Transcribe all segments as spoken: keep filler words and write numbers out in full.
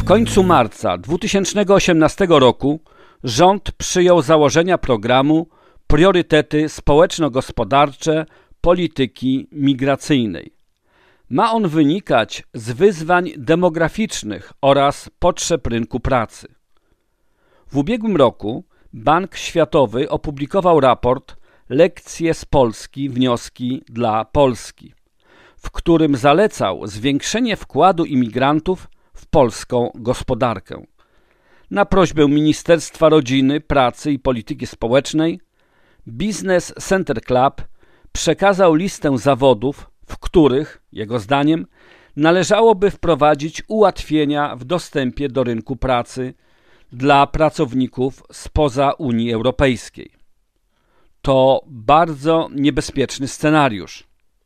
końcu marca dwa tysiące osiemnastego roku rząd przyjął założenia programu Priorytety społeczno-gospodarcze polityki migracyjnej. Ma on wynikać z wyzwań demograficznych oraz potrzeb rynku pracy. W ubiegłym roku Bank Światowy opublikował raport Lekcje z Polski, wnioski dla Polski, w którym zalecał zwiększenie wkładu imigrantów w polską gospodarkę. Na prośbę Ministerstwa Rodziny, Pracy i Polityki Społecznej Business Center Club przekazał listę zawodów, w których, jego zdaniem, należałoby wprowadzić ułatwienia w dostępie do rynku pracy dla pracowników spoza Unii Europejskiej. To bardzo niebezpieczny scenariusz.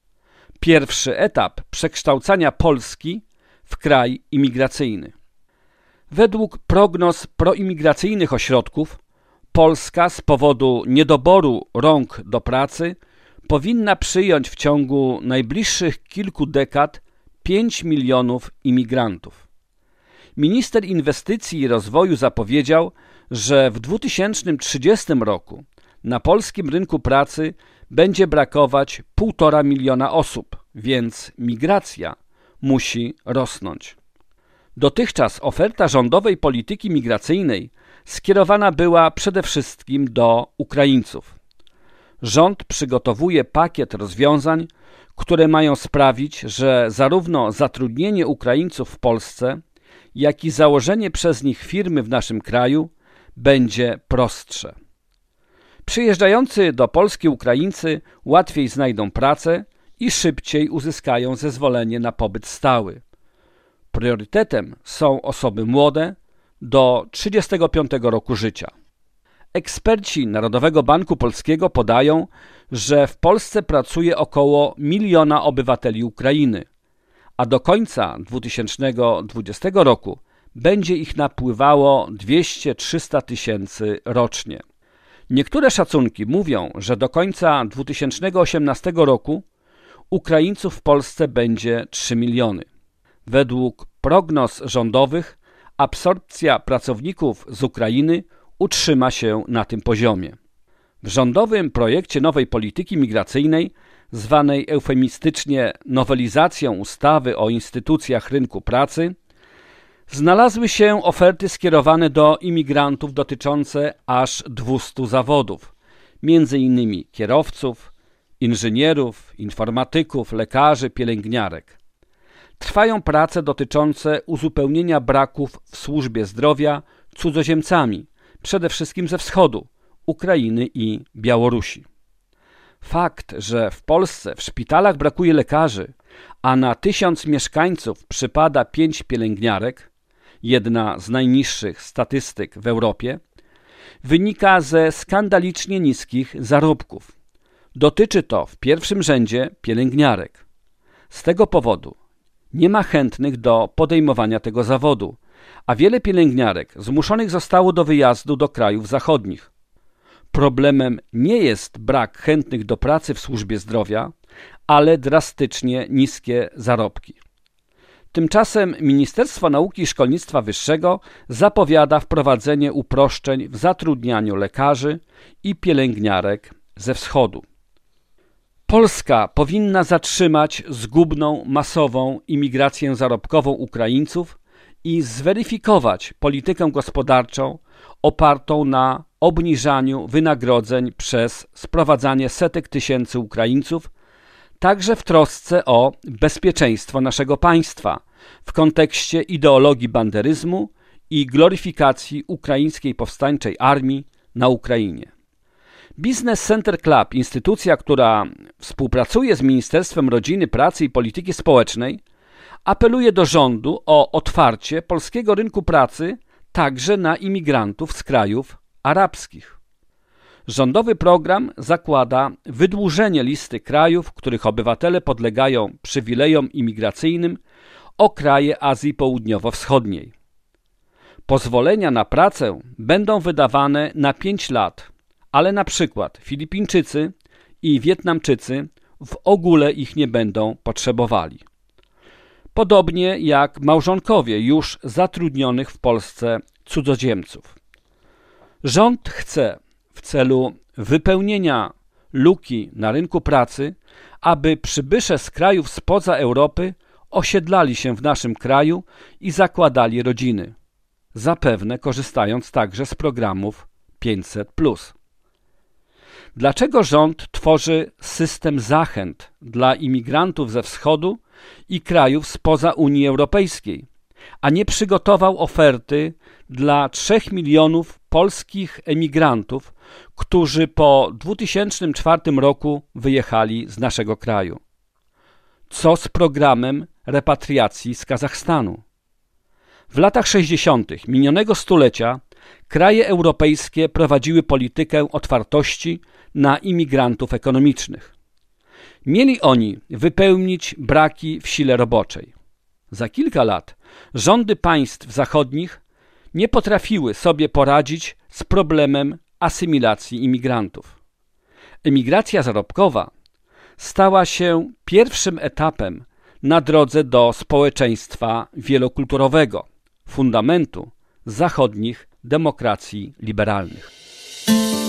Pierwszy etap przekształcania Polski w kraj imigracyjny. Według prognoz proimigracyjnych ośrodków Polska z powodu niedoboru rąk do pracy powinna przyjąć w ciągu najbliższych kilku dekad pięć milionów imigrantów. Minister Inwestycji i Rozwoju zapowiedział, że w dwa tysiące trzydziestym roku na polskim rynku pracy będzie brakować półtora miliona osób, więc migracja musi rosnąć. Dotychczas oferta rządowej polityki migracyjnej skierowana była przede wszystkim do Ukraińców. Rząd przygotowuje pakiet rozwiązań, które mają sprawić, że zarówno zatrudnienie Ukraińców w Polsce, jak i założenie przez nich firmy w naszym kraju będzie prostsze. Przyjeżdżający do Polski Ukraińcy łatwiej znajdą pracę i szybciej uzyskają zezwolenie na pobyt stały. Priorytetem są osoby młode do trzydziestego piątego roku życia. Eksperci Narodowego Banku Polskiego podają, że w Polsce pracuje około miliona obywateli Ukrainy, a do końca dwa tysiące dwudziestego roku będzie ich napływało dwieście do trzystu tysięcy rocznie. Niektóre szacunki mówią, że do końca dwa tysiące osiemnastego roku Ukraińców w Polsce będzie trzy miliony. Według prognoz rządowych absorpcja pracowników z Ukrainy utrzyma się na tym poziomie. W rządowym projekcie nowej polityki migracyjnej, zwanej eufemistycznie nowelizacją ustawy o instytucjach rynku pracy, znalazły się oferty skierowane do imigrantów dotyczące aż dwustu zawodów, między innymi kierowców, inżynierów, informatyków, lekarzy, pielęgniarek. Trwają prace dotyczące uzupełnienia braków w służbie zdrowia cudzoziemcami, przede wszystkim ze wschodu, Ukrainy i Białorusi. Fakt, że w Polsce w szpitalach brakuje lekarzy, a na tysiąc mieszkańców przypada pięć pielęgniarek, jedna z najniższych statystyk w Europie, wynika ze skandalicznie niskich zarobków. Dotyczy to w pierwszym rzędzie pielęgniarek. Z tego powodu nie ma chętnych do podejmowania tego zawodu, a wiele pielęgniarek zmuszonych zostało do wyjazdu do krajów zachodnich. Problemem nie jest brak chętnych do pracy w służbie zdrowia, ale drastycznie niskie zarobki. Tymczasem Ministerstwo Nauki i Szkolnictwa Wyższego zapowiada wprowadzenie uproszczeń w zatrudnianiu lekarzy i pielęgniarek ze wschodu. Polska powinna zatrzymać zgubną, masową imigrację zarobkową Ukraińców i zweryfikować politykę gospodarczą opartą na obniżaniu wynagrodzeń przez sprowadzanie setek tysięcy Ukraińców, także w trosce o bezpieczeństwo naszego państwa w kontekście ideologii banderyzmu i gloryfikacji ukraińskiej powstańczej armii na Ukrainie. Business Center Club, instytucja, która współpracuje z Ministerstwem Rodziny, Pracy i Polityki Społecznej, apeluje do rządu o otwarcie polskiego rynku pracy także na imigrantów z krajów arabskich. Rządowy program zakłada wydłużenie listy krajów, których obywatele podlegają przywilejom imigracyjnym, o kraje Azji Południowo-Wschodniej. Pozwolenia na pracę będą wydawane na pięć lat, ale na przykład Filipińczycy i Wietnamczycy w ogóle ich nie będą potrzebowali. podobnie jak małżonkowie już zatrudnionych w Polsce cudzoziemców. Rząd chce w celu wypełnienia luki na rynku pracy, aby przybysze z krajów spoza Europy osiedlali się w naszym kraju i zakładali rodziny, zapewne korzystając także z programów pięćset plus. Dlaczego rząd tworzy system zachęt dla imigrantów ze wschodu i krajów spoza Unii Europejskiej, a nie przygotował oferty dla trzech milionów polskich emigrantów, którzy po dwa tysiące czwartym roku wyjechali z naszego kraju? Co z programem repatriacji z Kazachstanu? W latach sześćdziesiątych minionego stulecia kraje europejskie prowadziły politykę otwartości na imigrantów ekonomicznych. Mieli oni wypełnić braki w sile roboczej. Za kilka lat rządy państw zachodnich nie potrafiły sobie poradzić z problemem asymilacji imigrantów. Emigracja zarobkowa stała się pierwszym etapem na drodze do społeczeństwa wielokulturowego, fundamentu zachodnich demokracji liberalnych.